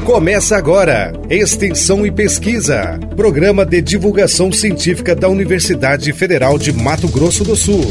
Começa agora, Extensão e Pesquisa, programa de divulgação científica da Universidade Federal de Mato Grosso do Sul.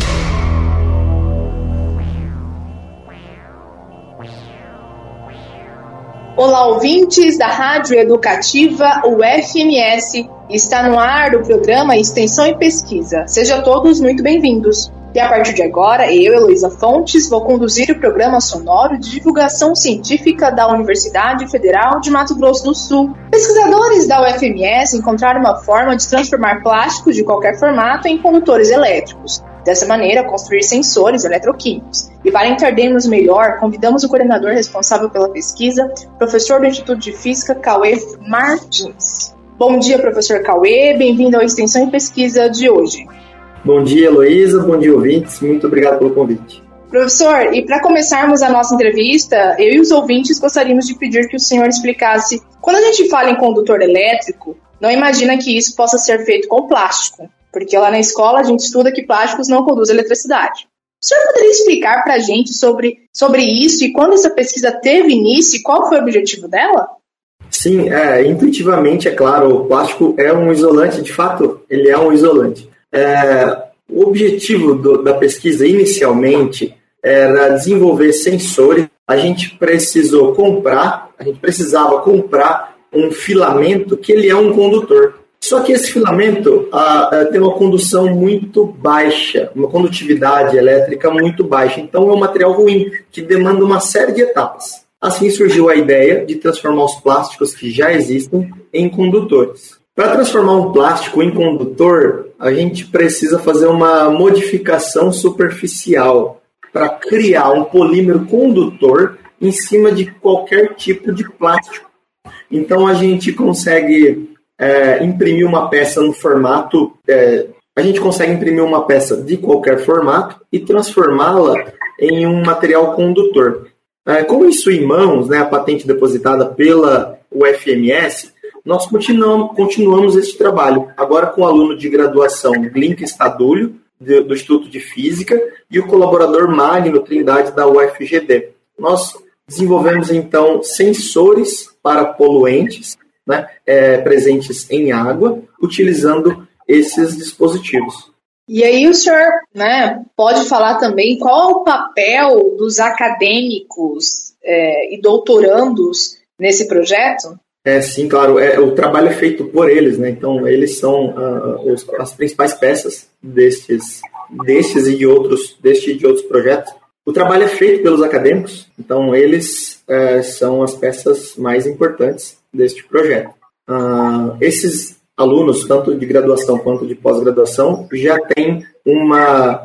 Olá, ouvintes da Rádio Educativa UFMS. Está no ar o programa Extensão e Pesquisa. Sejam todos muito bem-vindos. E a partir de agora, eu, Heloísa Fontes, vou conduzir o programa sonoro de divulgação científica da Universidade Federal de Mato Grosso do Sul. Pesquisadores da UFMS encontraram uma forma de transformar plásticos de qualquer formato em condutores elétricos. Dessa maneira, construir sensores eletroquímicos. E para entendermos melhor, convidamos o coordenador responsável pela pesquisa, professor do Instituto de Física, Cauê Martins. Bom dia, professor Cauê, bem-vindo à Extensão e Pesquisa de hoje. Bom dia, Heloísa, bom dia, ouvintes, muito obrigado pelo convite. Professor, e para começarmos a nossa entrevista, eu e os ouvintes gostaríamos de pedir que o senhor explicasse, quando a gente fala em condutor elétrico, não imagina que isso possa ser feito com plástico, porque lá na escola a gente estuda que plásticos não conduzem eletricidade. O senhor poderia explicar para a gente sobre isso e quando essa pesquisa teve início e qual foi o objetivo dela? Sim, intuitivamente, é claro, o plástico é um isolante, de fato, ele é um isolante. O objetivo da pesquisa inicialmente era desenvolver sensores. A gente precisava comprar um filamento que ele é um condutor. Só que esse filamento tem uma condução muito baixa, uma condutividade elétrica muito baixa. Então é um material ruim, que demanda uma série de etapas. Assim surgiu a ideia de transformar os plásticos que já existem em condutores. Para transformar um plástico em condutor, a gente precisa fazer uma modificação superficial para criar um polímero condutor em cima de qualquer tipo de plástico. Então a gente consegue imprimir uma peça no formato, a gente consegue imprimir uma peça de qualquer formato e transformá-la em um material condutor. Com isso em mãos, a patente depositada pela UFMS, nós continuamos esse trabalho, agora com o aluno de graduação Glinka Stadulho, do Instituto de Física, e o colaborador Magno Trindade, da UFGD. Nós desenvolvemos, então, sensores para poluentes, presentes em água, utilizando esses dispositivos. E aí o senhor pode falar também qual é o papel dos acadêmicos e doutorandos nesse projeto? Sim, claro. O trabalho é feito por eles, Então, eles são as principais peças destes e de outros projetos. O trabalho é feito pelos acadêmicos, então eles são as peças mais importantes deste projeto. Esses alunos, tanto de graduação quanto de pós-graduação, já têm uma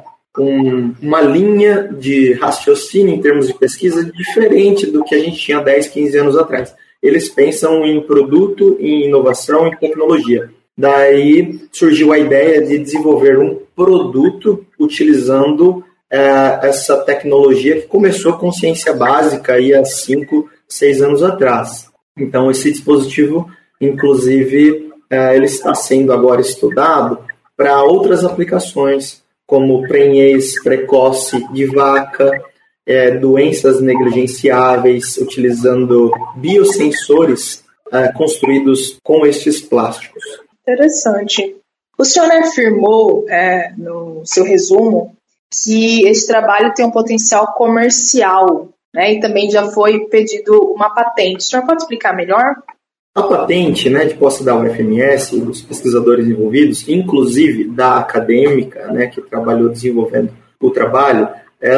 linha de raciocínio em termos de pesquisa diferente do que a gente tinha 10, 15 anos atrás. Eles pensam em produto, em inovação, em tecnologia. Daí surgiu a ideia de desenvolver um produto utilizando essa tecnologia que começou com ciência básica aí há 5, 6 anos atrás. Então, esse dispositivo, inclusive, ele está sendo agora estudado para outras aplicações, como prenhez precoce de vaca, doenças negligenciáveis, utilizando biosensores construídos com estes plásticos. Interessante. O senhor afirmou no seu resumo que esse trabalho tem um potencial comercial, e também já foi pedido uma patente. O senhor pode explicar melhor? A patente, de posse da UFMS, dos pesquisadores envolvidos, inclusive da acadêmica, que trabalhou desenvolvendo o trabalho,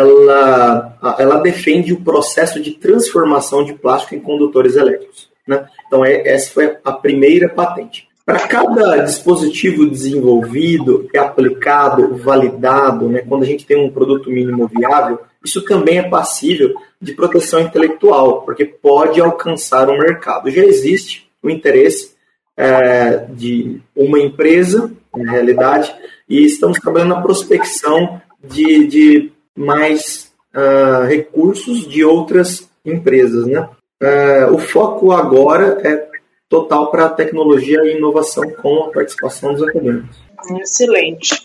ela defende o processo de transformação de plástico em condutores elétricos. Então, essa foi a primeira patente. Para cada dispositivo desenvolvido, aplicado, validado, quando a gente tem um produto mínimo viável, isso também é passível de proteção intelectual, porque pode alcançar um mercado. Já existe o interesse de uma empresa, na realidade, e estamos trabalhando na prospecção de mais recursos de outras empresas. O foco agora é total para a tecnologia e inovação com a participação dos acadêmicos. Excelente.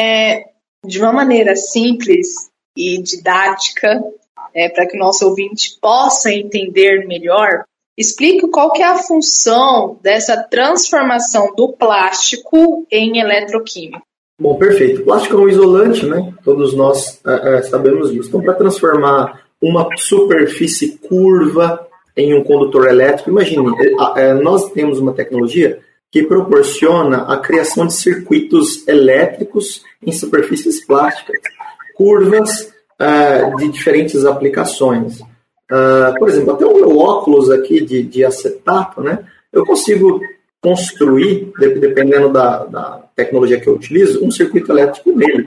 De uma maneira simples e didática, para que o nosso ouvinte possa entender melhor, Explique qual que é a função dessa transformação do plástico em eletroquímico. Bom, perfeito. O plástico é um isolante, né? Todos nós sabemos disso. Então, para transformar uma superfície curva em um condutor elétrico, imagine, nós temos uma tecnologia que proporciona a criação de circuitos elétricos em superfícies plásticas, curvas de diferentes aplicações. Por exemplo, até o meu óculos aqui de acetato, né? Eu consigo construir, dependendo da tecnologia que eu utilizo, um circuito elétrico nele.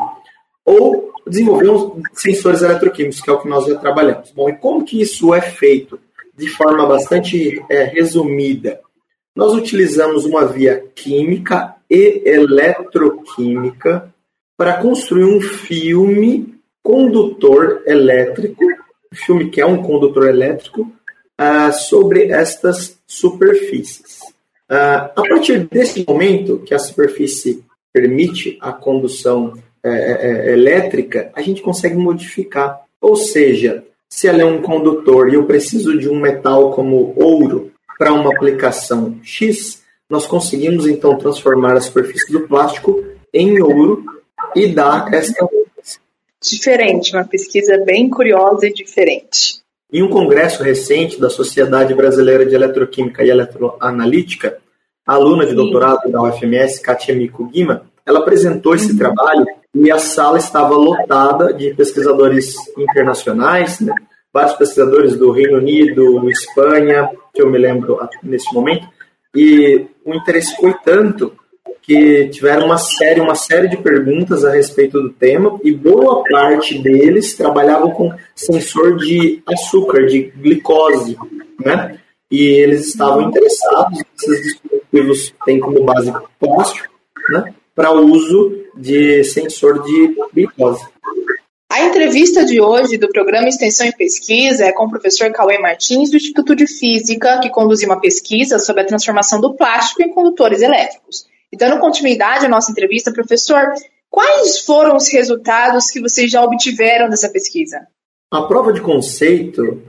Ou desenvolver sensores eletroquímicos, que é o que nós já trabalhamos. Bom, e como que isso é feito? De forma bastante resumida. Nós utilizamos uma via química e eletroquímica para construir um filme condutor elétrico, filme que é um condutor elétrico, sobre estas superfícies. A partir desse momento que a superfície permite a condução elétrica, a gente consegue modificar. Ou seja, se ela é um condutor e eu preciso de um metal como ouro para uma aplicação X, nós conseguimos então transformar a superfície do plástico em ouro e dar essa... Diferente, uma pesquisa bem curiosa e diferente. Em um congresso recente da Sociedade Brasileira de Eletroquímica e Eletroanalítica, a aluna de doutorado da UFMS, Katia Miko Guima, ela apresentou esse trabalho e a sala estava lotada de pesquisadores internacionais, né? Vários pesquisadores do Reino Unido, Espanha, que eu me lembro nesse momento, e o interesse foi tanto que tiveram uma série de perguntas a respeito do tema, e boa parte deles trabalhavam com sensor de açúcar, de glicose, né? E eles estavam interessados, esses dispositivos têm como base plástico, né? Para uso de sensor de glicose. A entrevista de hoje do programa Extensão e Pesquisa é com o professor Cauê Martins, do Instituto de Física, que conduziu uma pesquisa sobre a transformação do plástico em condutores elétricos. E dando continuidade à nossa entrevista, professor, quais foram os resultados que vocês já obtiveram dessa pesquisa? A prova de conceito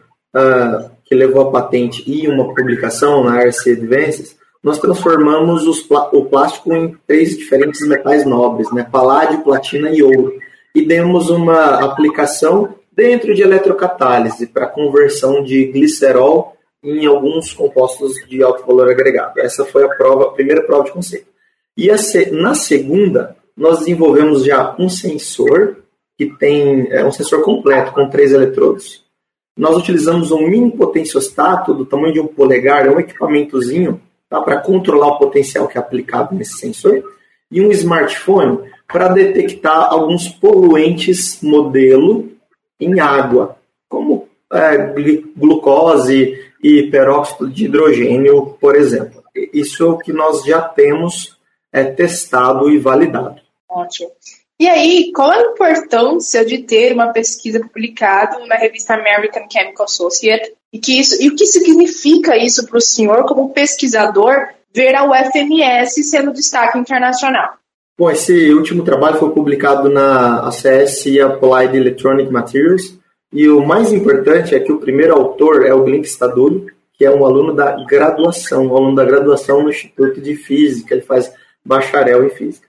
que levou a patente e uma publicação na RC Advances, nós transformamos o plástico em 3 diferentes metais nobres, né? Paládio, platina e ouro. E demos uma aplicação dentro de eletrocatálise para conversão de glicerol em alguns compostos de alto valor agregado. Essa foi a primeira prova de conceito. E na segunda, nós desenvolvemos já um sensor que tem um sensor completo com 3 eletrodos. Nós utilizamos um mini potenciostato do tamanho de um polegar, um equipamentozinho, tá, para controlar o potencial que é aplicado nesse sensor, e um smartphone para detectar alguns poluentes modelo em água, como glucose e peróxido de hidrogênio, por exemplo. Isso é o que nós já temos testado e validado. Ótimo. E aí, qual a importância de ter uma pesquisa publicada na revista American Chemical Associates e o que significa isso para o senhor como pesquisador ver a UFMS sendo destaque internacional? Bom, esse último trabalho foi publicado na ACS Applied Electronic Materials e o mais importante é que o primeiro autor é o Glink Stadulli, que é um aluno da graduação no Instituto de Física, ele faz bacharel em Física.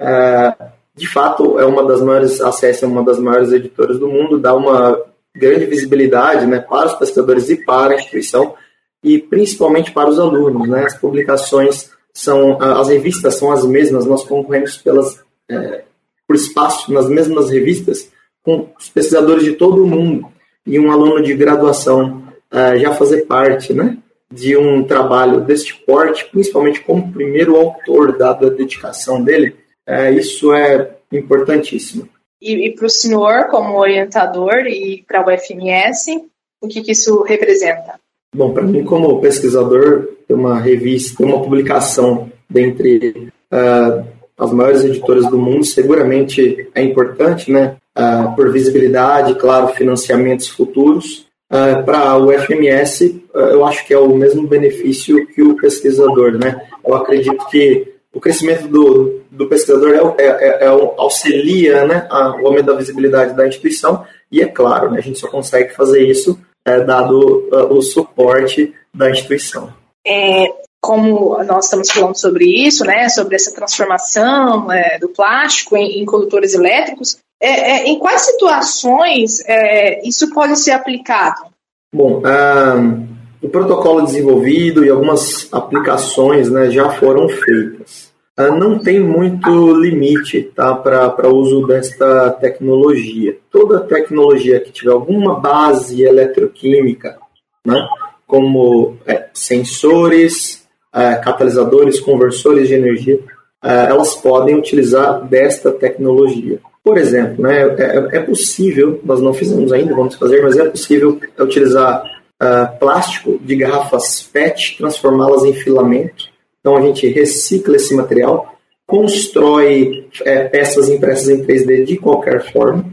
De fato, a ACS é uma das maiores editoras do mundo, dá uma grande visibilidade, né, para os pesquisadores e para a instituição, e principalmente para os alunos, né? As publicações as revistas são as mesmas, nós concorremos por espaço nas mesmas revistas com os pesquisadores de todo o mundo, e um aluno de graduação já fazer parte, né, de um trabalho deste porte, principalmente como primeiro autor, dada a dedicação dele, isso é importantíssimo. E para o senhor, como orientador, e para a UFMS, o que isso representa? Bom, para mim, como pesquisador, ter uma revista, ter uma publicação dentre as maiores editoras do mundo, seguramente é importante, né? Por visibilidade, claro, financiamentos futuros. Para a UFMS, eu acho que é o mesmo benefício que o pesquisador, né? Eu acredito que o crescimento do pesquisador auxilia, né, o aumento da visibilidade da instituição, e é claro, né, a gente só consegue fazer isso dado o suporte da instituição. Como nós estamos falando sobre isso, né, sobre essa transformação do plástico em condutores elétricos, em quais situações isso pode ser aplicado? Bom, o protocolo desenvolvido e algumas aplicações, né, já foram feitas. Não tem muito limite, tá, para o uso desta tecnologia. Toda tecnologia que tiver alguma base eletroquímica, né, como sensores, catalisadores, conversores de energia, elas podem utilizar desta tecnologia. Por exemplo, né, é possível, nós não fizemos ainda, vamos fazer, mas é possível utilizar plástico de garrafas PET, transformá-las em filamento. Então a gente recicla esse material, constrói peças impressas em 3D de qualquer forma,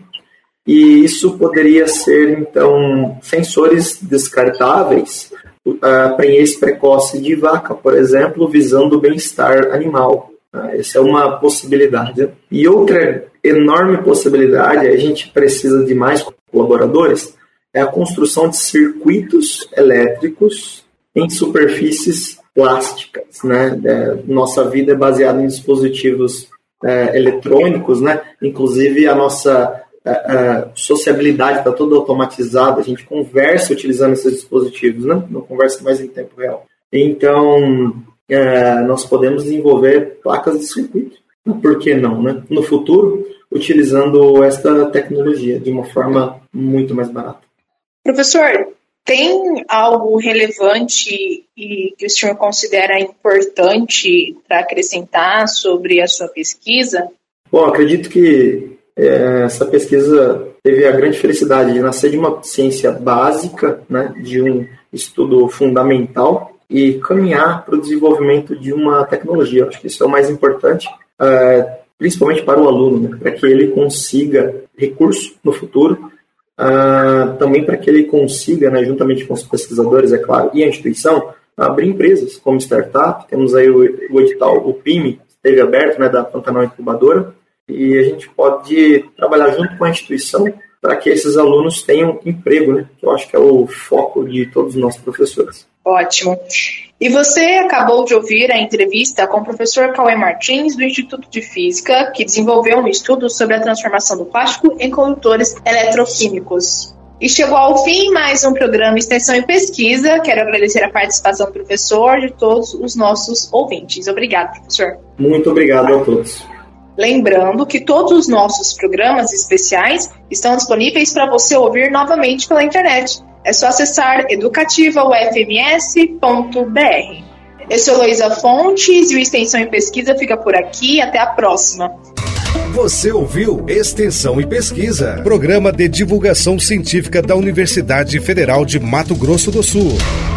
e isso poderia ser, então, sensores descartáveis, prenhez precoce de vaca, por exemplo, visando o bem-estar animal. Essa é uma possibilidade. E outra enorme possibilidade, a gente precisa de mais colaboradores, é a construção de circuitos elétricos em superfícies plásticas, né? Nossa vida é baseada em dispositivos eletrônicos, né? Inclusive a nossa sociabilidade está toda automatizada, a gente conversa utilizando esses dispositivos, né? Não conversa mais em tempo real. Então, nós podemos desenvolver placas de circuito. Por que não, né? No futuro, utilizando esta tecnologia de uma forma muito mais barata. Professor, tem algo relevante e que o senhor considera importante para acrescentar sobre a sua pesquisa? Bom, acredito que essa pesquisa teve a grande felicidade de nascer de uma ciência básica, né, de um estudo fundamental e caminhar para o desenvolvimento de uma tecnologia. Acho que isso é o mais importante, principalmente para o aluno, né, para que ele consiga recurso no futuro, também para que ele consiga, né, juntamente com os pesquisadores, é claro, e a instituição, abrir empresas como startup. Temos aí o edital, o PIME, esteve aberto, né, da Pantanal Incubadora, e a gente pode trabalhar junto com a instituição para que esses alunos tenham emprego, né, que eu acho que é o foco de todos os nossos professores. Ótimo. E você acabou de ouvir a entrevista com o professor Cauê Martins, do Instituto de Física, que desenvolveu um estudo sobre a transformação do plástico em condutores eletroquímicos. E chegou ao fim mais um programa Extensão e Pesquisa. Quero agradecer a participação do professor e de todos os nossos ouvintes. Obrigado, professor. Muito obrigado a todos. Lembrando que todos os nossos programas especiais estão disponíveis para você ouvir novamente pela internet. É só acessar educativa.ufms.br. Eu sou Heloísa Fontes e o Extensão e Pesquisa fica por aqui. Até a próxima. Você ouviu Extensão e Pesquisa, programa de divulgação científica da Universidade Federal de Mato Grosso do Sul.